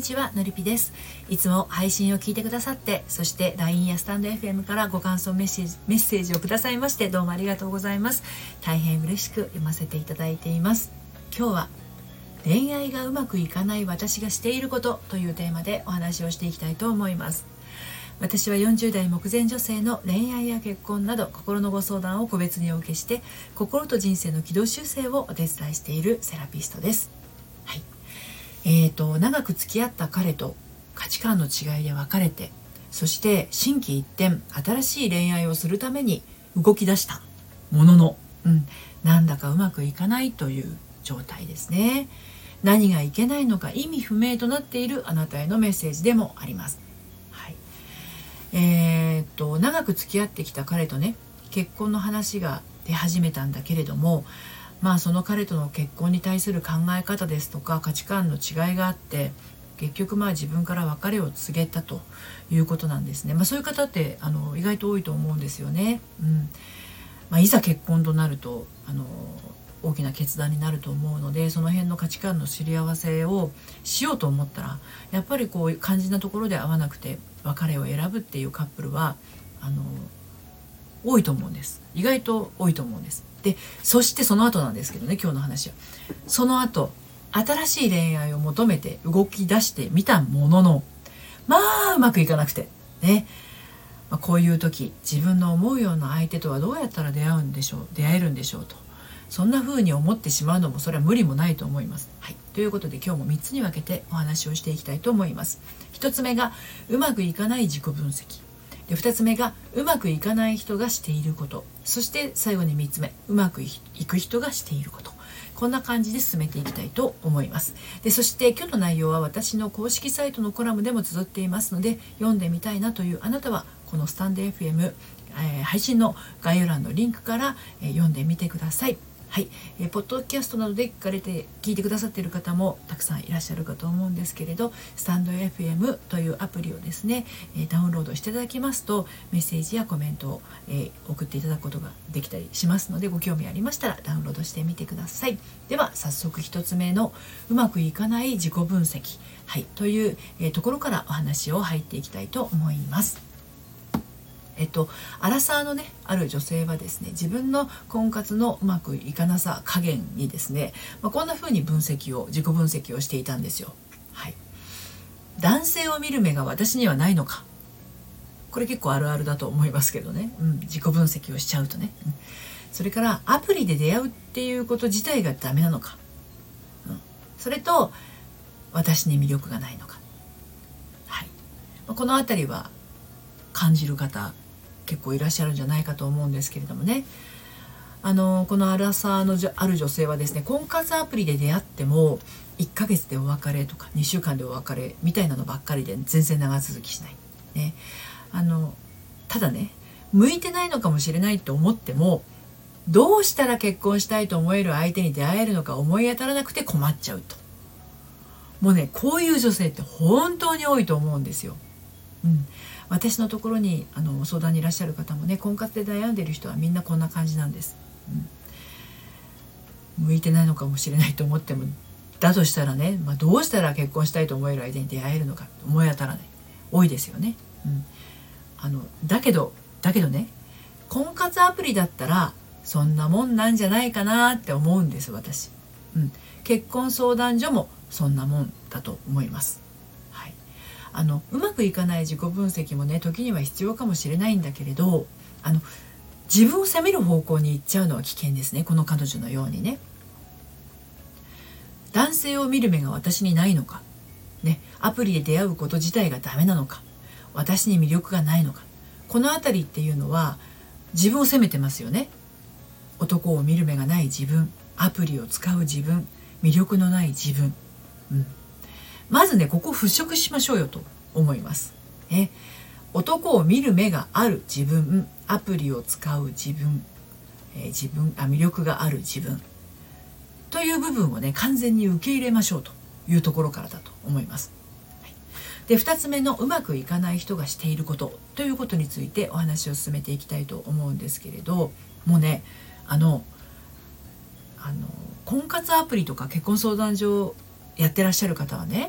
ちは、のりぴです。いつも配信を聞いてくださって、そして LINE やスタンド FM からご感想メッセージをくださいまして、どうもありがとうございます。大変嬉しく読ませていただいています。今日は恋愛がうまくいかない私がしていることというテーマでお話をしていきたいと思います。私は40代目前女性の恋愛や結婚など心のご相談を個別にお受けして、心と人生の軌道修正をお手伝いしているセラピストです。はい。長く付き合った彼と価値観の違いで別れて、そして心機一転新しい恋愛をするために動き出したものの、なんだかうまくいかないという状態ですね。何がいけないのか意味不明となっているあなたへのメッセージでもあります。はい。長く付き合ってきた彼とね、結婚の話が出始めたんだけれども、その彼との結婚に対する考え方ですとか価値観の違いがあって、結局自分から別れを告げたということなんですね。そういう方って意外と多いと思うんですよね。いざ結婚となると大きな決断になると思うので、その辺の価値観のすり合わせをしようと思ったら、やっぱりこう肝心なところで合わなくて別れを選ぶっていうカップルは多いと思うんです。意外と多いと思うんです。で、そしてその後なんですけどね、今日の話は。その後、新しい恋愛を求めて動き出してみたものの、うまくいかなくて。ね。こういう時、自分の思うような相手とはどうやったら出会えるんでしょうと。そんな風に思ってしまうのも、それは無理もないと思います。はい。ということで今日も3つに分けてお話をしていきたいと思います。1つ目が、うまくいかない自己分析。で、2つ目がうまくいかない人がしていること、そして最後に3つ目、うまくいく人がしていること。こんな感じで進めていきたいと思います。で、そして今日の内容は私の公式サイトのコラムでも綴っていますので、読んでみたいなというあなたはこのスタンド FM、配信の概要欄のリンクから、読んでみてください。はい、ポッドキャストなどで聞いてくださっている方もたくさんいらっしゃるかと思うんですけれど、スタンド FM というアプリをですね、ダウンロードしていただきますと、メッセージやコメントを、送っていただくことができたりしますので、ご興味ありましたらダウンロードしてみてください。では早速1つ目のうまくいかない自己分析、という、ところからお話を入っていきたいと思います。アラサーのね、ある女性はですね、自分の婚活のうまくいかなさ加減にですね、こんな風に自己分析をしていたんですよ。はい。男性を見る目が私にはないのか。これ結構あるあるだと思いますけどね。自己分析をしちゃうとね。それからアプリで出会うっていうこと自体がダメなのか。それと私に魅力がないのか。はい。このあたりは感じる方結構いらっしゃるんじゃないかと思うんですけれどもね。このアラサーのある女性はですね、婚活アプリで出会っても1ヶ月でお別れとか2週間でお別れみたいなのばっかりで全然長続きしない、ね。ただね、向いてないのかもしれないと思っても、どうしたら結婚したいと思える相手に出会えるのか思い当たらなくて困っちゃうと。もうね、こういう女性って本当に多いと思うんですよ。私のところに相談にいらっしゃる方もね、婚活で悩んでいる人はみんなこんな感じなんです。向いてないのかもしれないと思っても、だとしたらね、どうしたら結婚したいと思える相手に出会えるのか思い当たらない、多いですよね。だけどね、婚活アプリだったらそんなもんなんじゃないかなって思うんです私。結婚相談所もそんなもんだと思います。うまくいかない自己分析もね、時には必要かもしれないんだけれど、自分を責める方向に行っちゃうのは危険ですね。この彼女のようにね、男性を見る目が私にないのか、ね、アプリで出会うこと自体がダメなのか、私に魅力がないのか、このあたりっていうのは自分を責めてますよね。男を見る目がない自分、アプリを使う自分、魅力のない自分、まずね、ここを払拭しましょうよと思います。男を見る目がある自分、アプリを使う自分、魅力がある自分という部分をね、完全に受け入れましょうというところからだと思います。で、2つ目のうまくいかない人がしていることということについてお話を進めていきたいと思うんですけれど、もうね、婚活アプリとか結婚相談所やってらっしゃる方はね、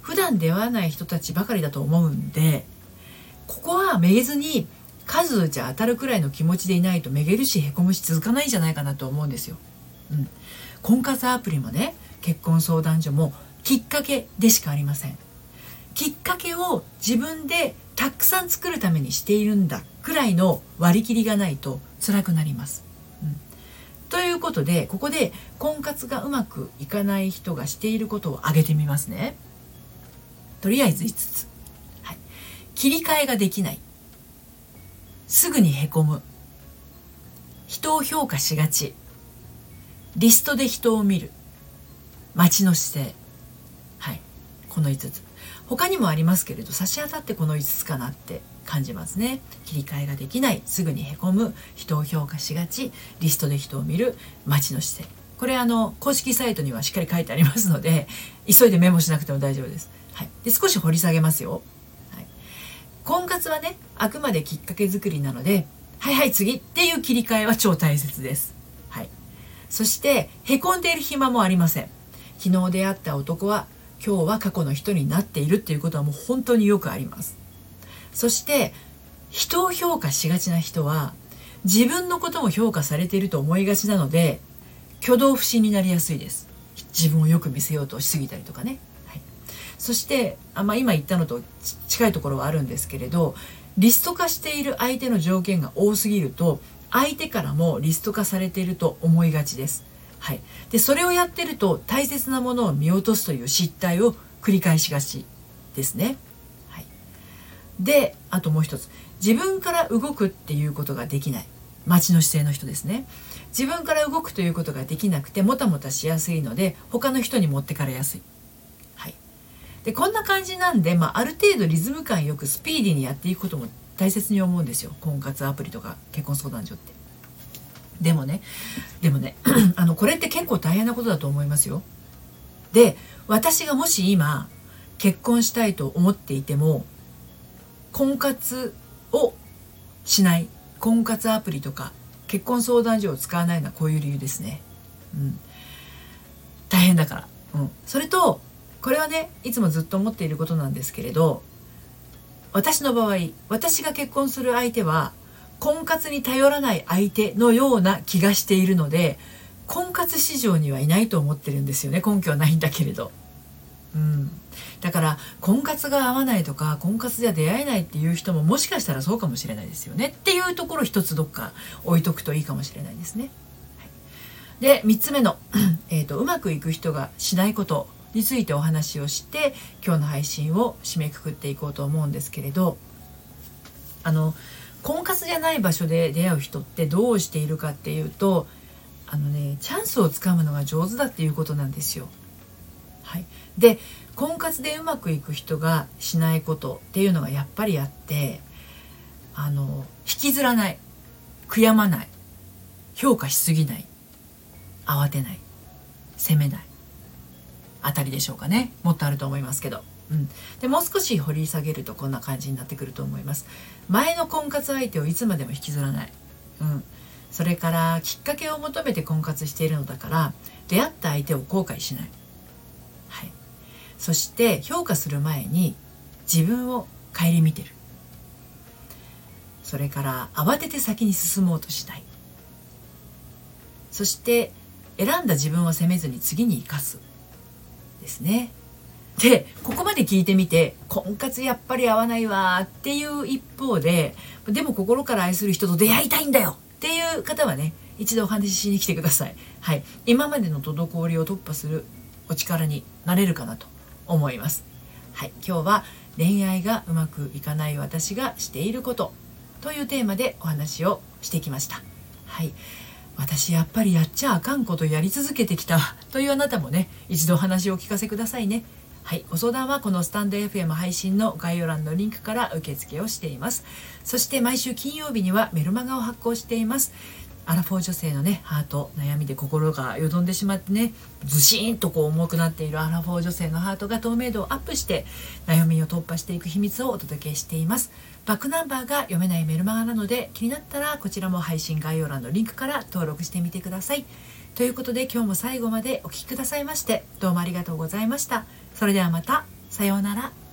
普段出会わない人たちばかりだと思うんで、ここはめげずに数打ち当たるくらいの気持ちでいないとめげるしへこむし続かないんじゃないかなと思うんですよ。婚活アプリもね、結婚相談所もきっかけでしかありません。きっかけを自分でたくさん作るためにしているんだくらいの割り切りがないと辛くなります。ということで、ここで婚活がうまくいかない人がしていることを挙げてみますね。とりあえず5つ、切り替えができない、すぐにへこむ、人を評価しがち、リストで人を見る、待ちの姿勢。この5つ、他にもありますけれど、差し当たってこの5つかなって感じますね。切り替えができない、すぐにへこむ、人を評価しがち、リストで人を見る、待ちの姿勢。これ公式サイトにはしっかり書いてありますので、急いでメモしなくても大丈夫です。で少し掘り下げますよ。婚活はね、あくまできっかけ作りなので、次っていう切り替えは超大切です。そしてへこんでいる暇もありません。昨日出会った男は今日は過去の人になっているっていうことはもう本当によくあります。そして人を評価しがちな人は自分のことも評価されていると思いがちなので、挙動不審になりやすいです。自分をよく見せようとしすぎたりとかね。そして今言ったのと近いところはあるんですけれど、リスト化している相手の条件が多すぎると相手からもリスト化されていると思いがちです。でそれをやってると大切なものを見落とすという失態を繰り返しがちですね。であともう一つ、自分から動くっていうことができない、待ちの姿勢の人ですね。自分から動くということができなくてもたもたしやすいので他の人に持ってかれやすい。でこんな感じなんで、ある程度リズム感よくスピーディーにやっていくことも大切に思うんですよ、婚活アプリとか結婚相談所って。でもねこれって結構大変なことだと思いますよ。で私がもし今結婚したいと思っていても婚活をしない、婚活アプリとか結婚相談所を使わないのはこういう理由ですね。大変だから。それとこれはね、いつもずっと思っていることなんですけれど、私の場合、私が結婚する相手は婚活に頼らない相手のような気がしているので、婚活市場にはいないと思ってるんですよね。根拠はないんだけれど。だから婚活が合わないとか婚活では出会えないっていう人ももしかしたらそうかもしれないですよねっていうところ一つどっか置いとくといいかもしれないですね。で3つ目のうまくいく人がしないことについてお話をして今日の配信を締めくくっていこうと思うんですけれど、婚活じゃない場所で出会う人ってどうしているかっていうと、チャンスをつかむのが上手だっていうことなんですよ。で婚活でうまくいく人がしないことっていうのがやっぱりあって、引きずらない、悔やまない、評価しすぎない、慌てない、責めないあたりでしょうかね。もっとあると思いますけど、でもう少し掘り下げるとこんな感じになってくると思います。前の婚活相手をいつまでも引きずらない、それからきっかけを求めて婚活しているのだから出会った相手を後悔しない、そして評価する前に自分を顧みてる、それから慌てて先に進もうとしない、そして選んだ自分を責めずに次に生かすですね。でここまで聞いてみて婚活やっぱり合わないわっていう一方で、でも心から愛する人と出会いたいんだよっていう方はね、一度お話ししに来てください。今までの滞りを突破するお力になれるかなと思います。今日は恋愛がうまくいかない私がしていることというテーマでお話をしてきました。私やっぱりやっちゃあかんことやり続けてきたというあなたもね、一度お話をお聞かせくださいね。ご相談はこのスタンド FM 配信の概要欄のリンクから受付をしています。そして毎週金曜日にはメルマガを発行しています。アラフォー女性のね、ハート、悩みで心がよどんでしまってね、ずしーんと重くなっているアラフォー女性のハートが透明度をアップして悩みを突破していく秘密をお届けしています。バックナンバーが読めないメルマガなので、気になったらこちらも配信概要欄のリンクから登録してみてください。ということで今日も最後までお聞きくださいましてどうもありがとうございました。それではまた。 さようなら。